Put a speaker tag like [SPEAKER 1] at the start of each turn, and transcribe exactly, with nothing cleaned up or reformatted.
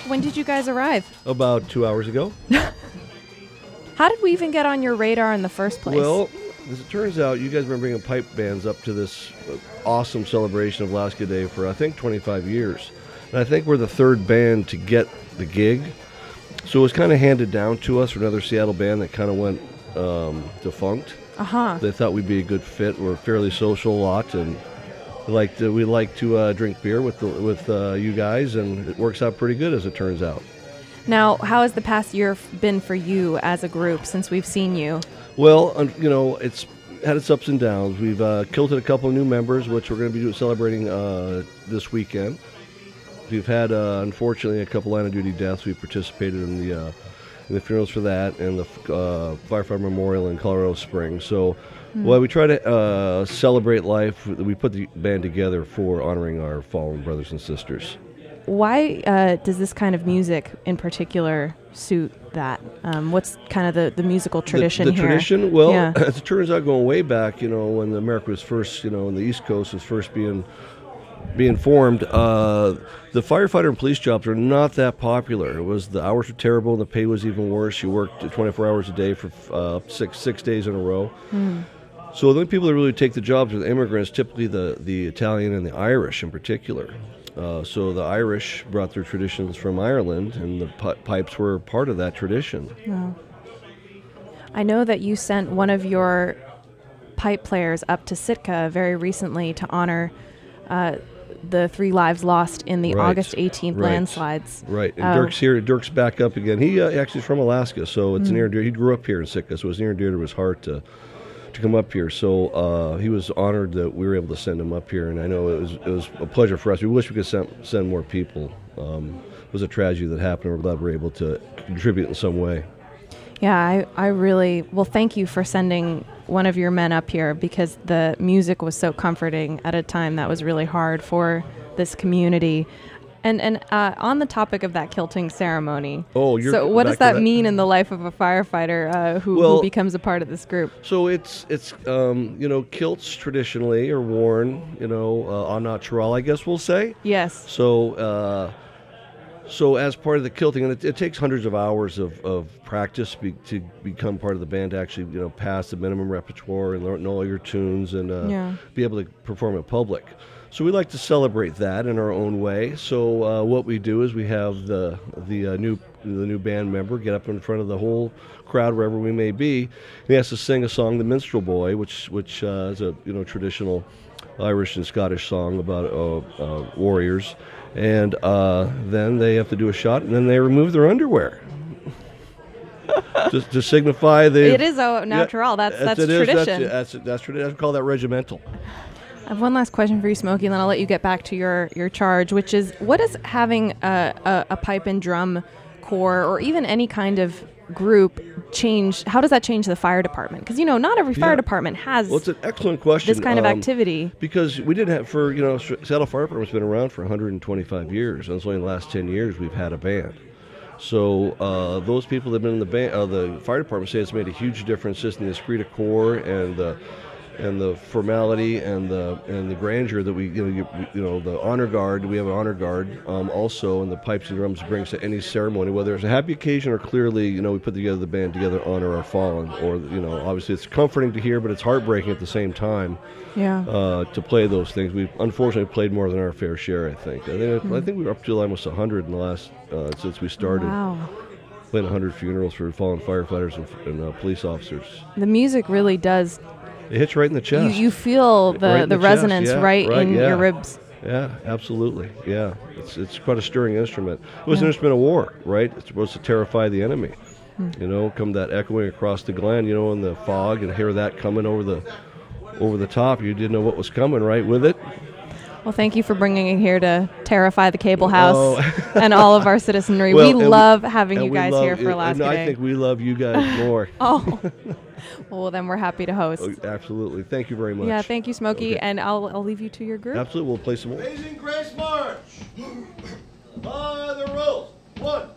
[SPEAKER 1] When did you guys arrive?
[SPEAKER 2] About two hours ago.
[SPEAKER 1] How did we even get on your radar in the first place?
[SPEAKER 2] Well, as it turns out, you guys have been bringing pipe bands up to this awesome celebration of Alaska Day for, I think, twenty-five years. And I think we're the third band to get the gig. So it was kind of handed down to us from another Seattle band that kind of went um, defunct.
[SPEAKER 1] Uh-huh.
[SPEAKER 2] They thought we'd be a good fit. We're a fairly social lot, and we like to, we like to uh, drink beer with the, with uh, you guys, and it works out pretty good, as it turns out.
[SPEAKER 1] Now, how has the past year f- been for you as a group since we've seen you?
[SPEAKER 2] Well, um, you know, it's had its ups and downs. We've uh, kilted a couple of new members, which we're going to be celebrating uh, this weekend. We've had, uh, unfortunately, a couple line-of-duty deaths. We participated in the uh, in the funerals for that and the uh, firefighter memorial in Colorado Springs. So, mm. well, we try to uh, celebrate life. We put the band together for honoring our fallen brothers and sisters.
[SPEAKER 1] Why uh, does this kind of music in particular suit that? Um, what's kind of the, the musical tradition
[SPEAKER 2] the, the
[SPEAKER 1] here?
[SPEAKER 2] The tradition? Well,
[SPEAKER 1] yeah.
[SPEAKER 2] as it turns out, going way back, you know, when America was first, you know, and the East Coast was first being being formed, uh, the firefighter and police jobs are not that popular. It was the hours were terrible and the pay was even worse. You worked twenty-four hours a day for uh, six six days in a row. Mm. So the only people that really take the jobs are the immigrants, typically the, the Italian and the Irish in particular. Uh, so the Irish brought their traditions from Ireland, and the pi- pipes were part of that tradition.
[SPEAKER 1] Wow. I know that you sent one of your pipe players up to Sitka very recently to honor uh, the three lives lost in the
[SPEAKER 2] right.
[SPEAKER 1] August eighteenth
[SPEAKER 2] right.
[SPEAKER 1] landslides.
[SPEAKER 2] Right, and
[SPEAKER 1] uh,
[SPEAKER 2] Dirk's here. Dirk's back up again. He uh, actually is from Alaska, so it's mm-hmm. near and dear. He grew up here in Sitka, so it was near and dear to his heart to to come up here. So uh, he was honored that we were able to send him up here, and I know it was it was a pleasure for us. We wish we could send, send more people. Um, it was a tragedy that happened, and we're glad we're able to contribute in some way.
[SPEAKER 1] Yeah, I, I really, well, thank you for sending one of your men up here, because the music was so comforting at a time that was really hard for this community. And and uh, on the topic of that kilting ceremony,
[SPEAKER 2] oh, you're
[SPEAKER 1] so what does that,
[SPEAKER 2] that
[SPEAKER 1] mean in the life of a firefighter uh, who,
[SPEAKER 2] well,
[SPEAKER 1] who becomes a part of this group?
[SPEAKER 2] So it's it's um, you know, kilts traditionally are worn, you know, uh, en natural, I guess we'll say.
[SPEAKER 1] Yes.
[SPEAKER 2] So uh, so as part of the kilting, and it, it takes hundreds of hours of, of practice be, to become part of the band, to actually, you know, pass the minimum repertoire and learn know all your tunes and uh,
[SPEAKER 1] yeah.
[SPEAKER 2] be able to perform in public. So we like to celebrate that in our own way. So uh, what we do is we have the the uh, new the new band member get up in front of the whole crowd wherever we may be. He has to sing a song, "The Minstrel Boy," which which uh, is a you know traditional Irish and Scottish song about uh, uh, warriors, and uh, then they have to do a shot, and then they remove their underwear. Just to signify the.
[SPEAKER 1] It is a natural. Yeah, that's that's
[SPEAKER 2] it
[SPEAKER 1] tradition.
[SPEAKER 2] Is, that's that's that's tradition. I call that regimental.
[SPEAKER 1] I have one last question for you, Smokey, and then I'll let you get back to your, your charge, which is, what does having a, a, a pipe and drum corps, or even any kind of group, change? How does that change the fire department? Because, you know, not every fire
[SPEAKER 2] yeah.
[SPEAKER 1] department has
[SPEAKER 2] well, it's an excellent question.
[SPEAKER 1] this kind
[SPEAKER 2] um,
[SPEAKER 1] of activity.
[SPEAKER 2] Because we didn't have, for, you know, Seattle Fire Department's been around for one hundred twenty-five years, and it's only in the last ten years we've had a band. So uh, those people that have been in the band, uh, the fire department say it's made a huge difference just in the esprit de corps and the and the formality and the and the grandeur that we you know you, you know the honor guard. We have an honor guard um, also, and the pipes and drums brings to any ceremony, whether it's a happy occasion or clearly you know we put together the band together to honor our fallen. Or you know obviously it's comforting to hear, but it's heartbreaking at the same time.
[SPEAKER 1] Yeah.
[SPEAKER 2] Uh, to play those things, we've unfortunately played more than our fair share. I think. I think
[SPEAKER 1] mm-hmm.
[SPEAKER 2] I think we were up to almost one hundred in the last uh, since we started.
[SPEAKER 1] Wow.
[SPEAKER 2] Played one hundred funerals for fallen firefighters and, and uh, police officers.
[SPEAKER 1] The music really does.
[SPEAKER 2] It hits right in the chest.
[SPEAKER 1] You, you feel the,
[SPEAKER 2] right
[SPEAKER 1] the,
[SPEAKER 2] the
[SPEAKER 1] resonance
[SPEAKER 2] yeah,
[SPEAKER 1] right,
[SPEAKER 2] right
[SPEAKER 1] in
[SPEAKER 2] yeah.
[SPEAKER 1] your ribs.
[SPEAKER 2] Yeah, absolutely. Yeah, it's it's quite a stirring instrument. It was
[SPEAKER 1] yeah.
[SPEAKER 2] an instrument of war, right? It's supposed to terrify the enemy.
[SPEAKER 1] Hmm.
[SPEAKER 2] You know, come that echoing across the glen, you know, in the fog, and hear that coming over the over the top. You didn't know what was coming, right, with it.
[SPEAKER 1] Well, thank you for bringing it here to terrify the cable house
[SPEAKER 2] oh.
[SPEAKER 1] and all of our citizenry.
[SPEAKER 2] Well,
[SPEAKER 1] we love
[SPEAKER 2] we,
[SPEAKER 1] having you guys
[SPEAKER 2] love,
[SPEAKER 1] here for Alaska
[SPEAKER 2] and
[SPEAKER 1] Day.
[SPEAKER 2] I think we love you guys more.
[SPEAKER 1] Oh, well, then we're happy to host.
[SPEAKER 2] Oh, absolutely. Thank you very much.
[SPEAKER 1] Yeah, thank you, Smokey,
[SPEAKER 2] okay.
[SPEAKER 1] and I'll I'll leave you to your group.
[SPEAKER 2] Absolutely. We'll play some more.
[SPEAKER 3] Amazing Grace March. By the rules. One.